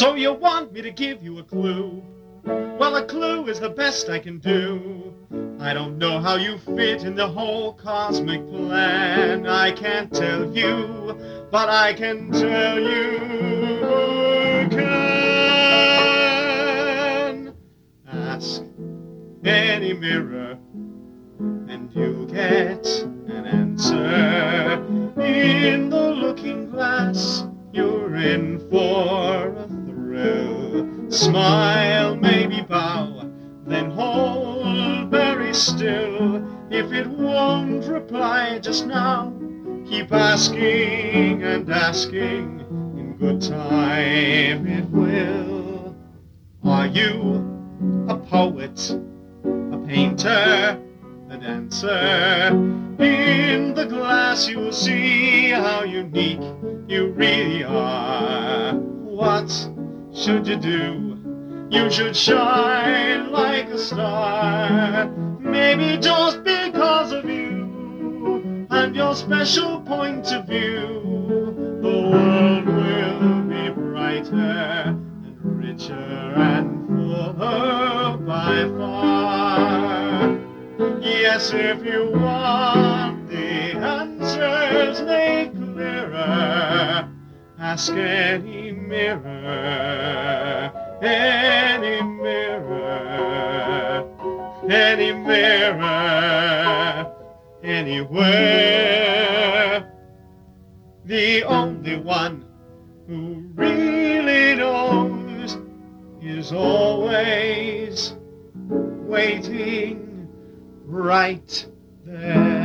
So you want me to give you a clue? Well, a clue is the best I can do. I don't know how you fit in the whole cosmic plan. I can't tell you, but I can tell you who can. Ask any mirror and you'll get an answer. In the looking glass, you're in for a thrill. Smile, maybe bow, then hold very still. If it won't reply just now, keep asking and asking. In good time it will. Are you a poet, a painter, a dancer? In the glass you'll see how unique you really are. What should you do? You should shine like a star. Maybe just because of you and your special point of view, the world will be brighter and richer and fuller by far. Yes, if you want the answers made clearer, ask any mirror, any mirror, any mirror, anywhere. The only one who really knows is always waiting right there.